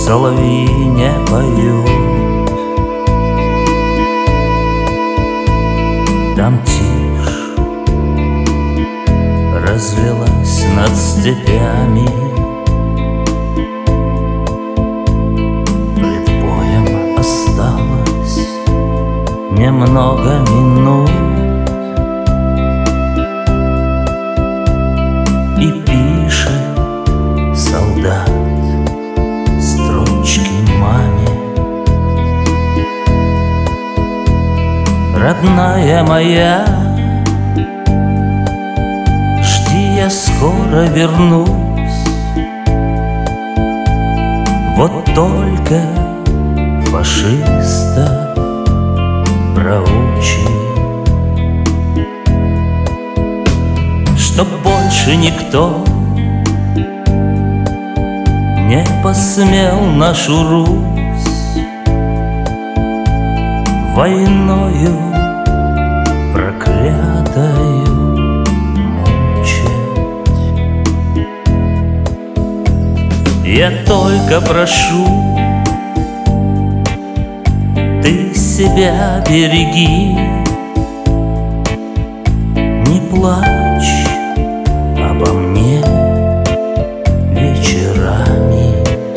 соловьи не поют. Там тишь разлилась над степями. Пред боем осталось немного минут, и пишет солдат строчки маме. Родная моя, жди, я скоро вернусь. Вот только фашистов проучи, чтоб больше никто не посмел нашу Русь войною проклятою мучать. Я только прошу, ты себя береги, не плачь обо мне вечерами.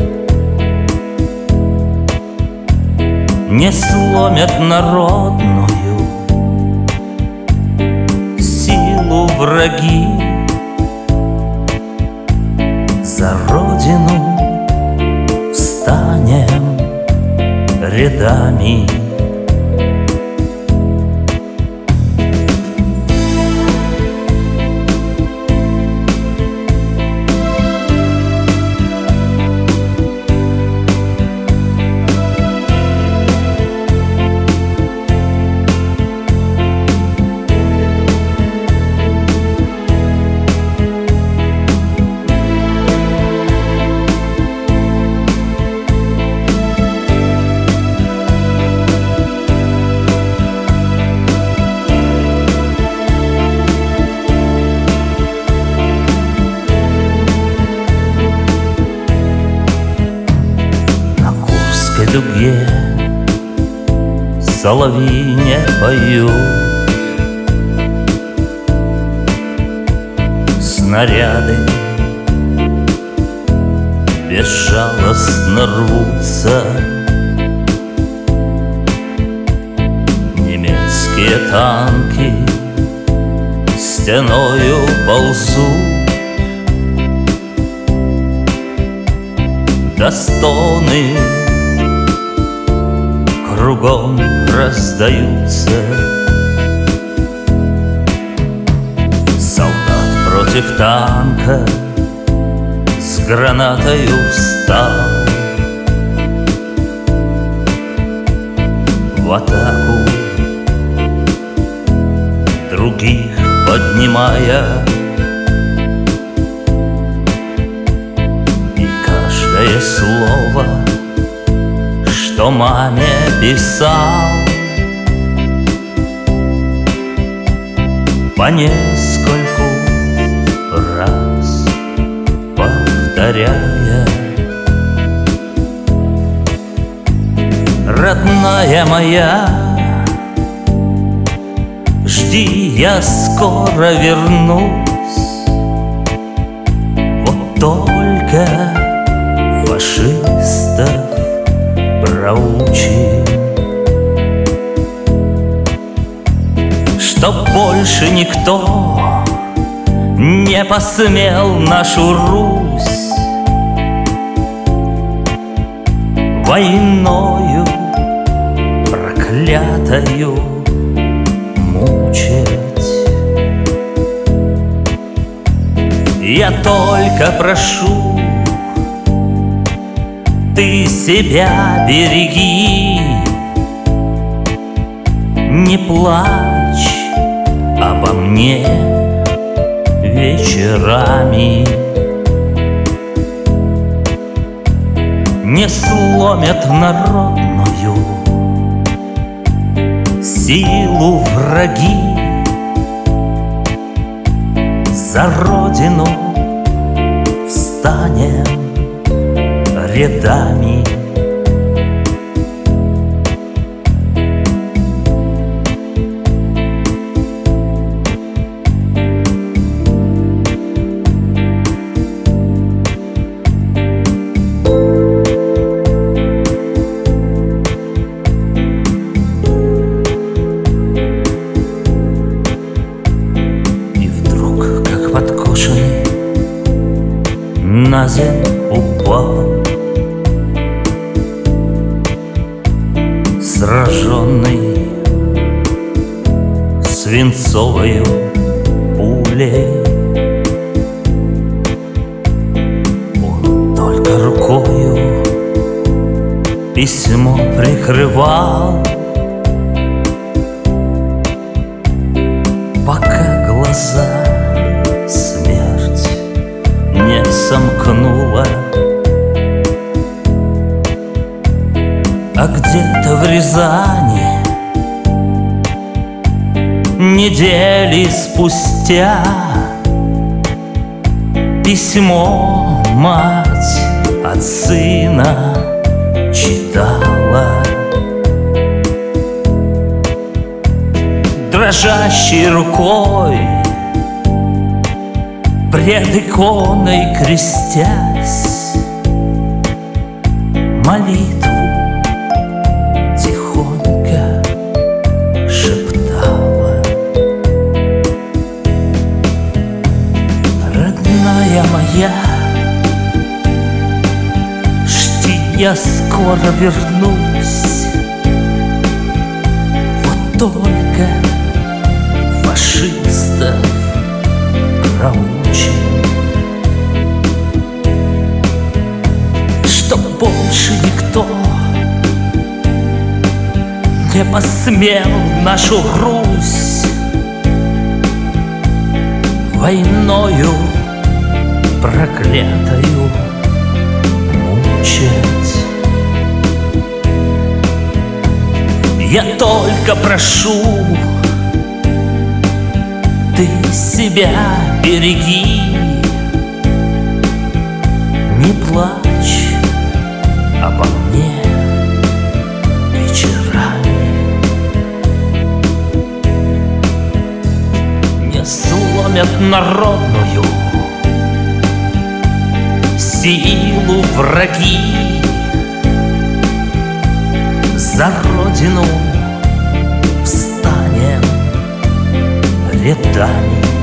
Не сломят народную силу враги. За Родину встанем рядами. Дуге соловьи не поют, снаряды безжалостно рвутся, немецкие танки стеною ползут, да стоны кругом раздаются. Солдат против танка с гранатою встал, в атаку других поднимая, и каждое слово, что маме писал, по нескольку раз повторяя: родная моя, жди, я скоро вернусь. Вот только фашистов проучи, чтоб больше никто не посмел нашу Русь войною проклятою мучать. Я только прошу, ты себя береги, не плачь обо мне вечерами. Не сломят народную силу враги. За Родину встанем рядами. Подкошенный на землю упал, сраженный свинцовою пулей. Он только рукою письмо прикрывал, пока глаза смерть не сомкнула. А где-то в Рязани недели спустя письмо мать от сына читала. Дрожащей рукой пред иконой крестясь, молитву тихонько шептала. Родная моя, жди, я скоро вернусь. Вот только фашистов проучим, чтоб больше никто не посмел нашу Русь войною проклятою мучать. Я только прошу, ты себя береги, не плачь обо мне вечерами. Не сломят народную силу враги. За Родину встанем рядами.